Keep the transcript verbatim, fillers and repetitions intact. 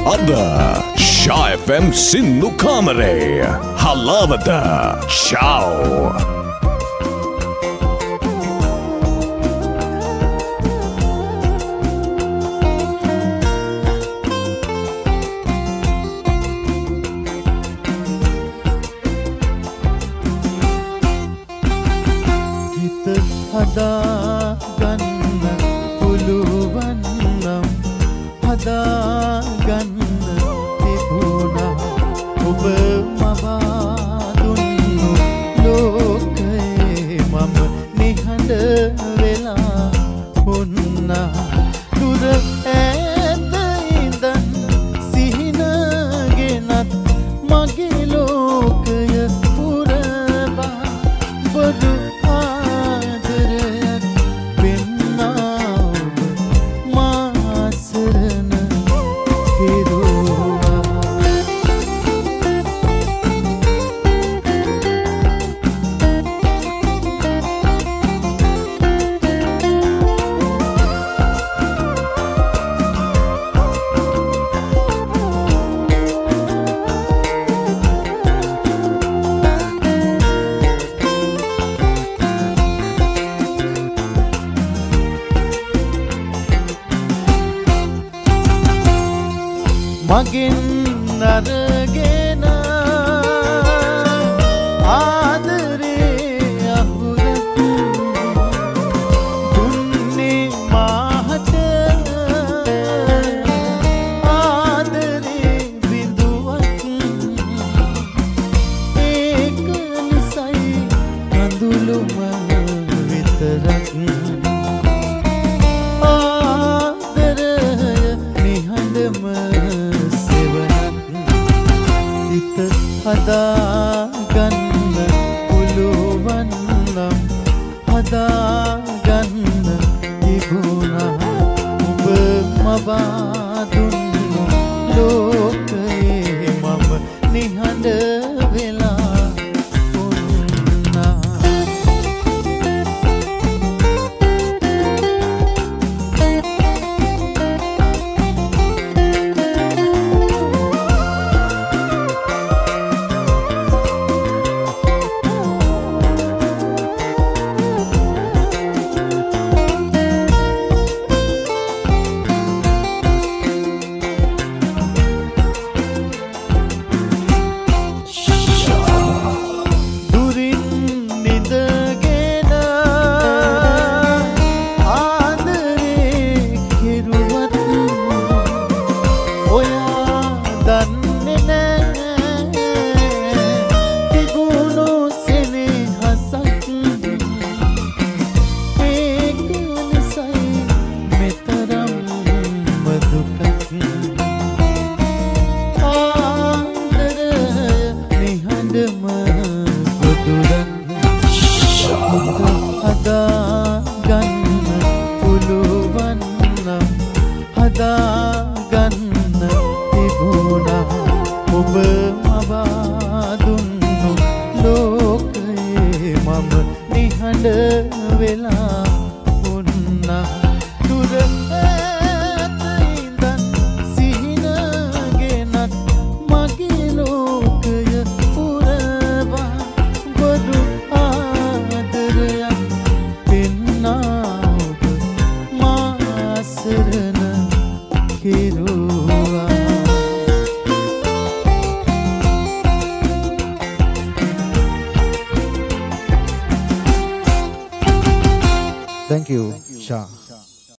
අද ෂා F M සින්නු කාමරේ Halawatha ෂාව් හිත හදා ගන්න පුළුවන් නම් හදා ගන්න තිබුණා ඔබ මවා දුන්නු ලෝකයේ මම නිහඬ වෙලා වුණා දුර ඈත ඉඳන් සිහිනගෙනත් මගේ ලෝකය පුරවා බොරු ආදරයක් පෙන්නා ඔබ මා සරණ කෙරුවා මගෙන් අරගෙන ආදරේ අහුරක් දුන්නේ මාහට ආදරේ බිඳුවක් ඒක නිසයි කඳුළුම විතරක් ආදරය නිහඬම හිත හදා ගන්න පුළුවන් නම් හදා ගන්න තිබුණා ඔබ මවා දුන්නු ලෝකයේ මම නිහඬ වෙලා වුණා හදා ගන්න පුළුවන් නම් හදා ගන්න තිබුණා ඔබ මවා දුන්නු ලෝකයේ මම නිහඬ වෙලා වුණා දුර ඈත ඉඳන් සිහිනගෙනත් මගේ ලෝකය පුරවා බොරු ආදරයක් පෙන්නා ඔබ මා සරණ කෙරුවා Thank you, Shah.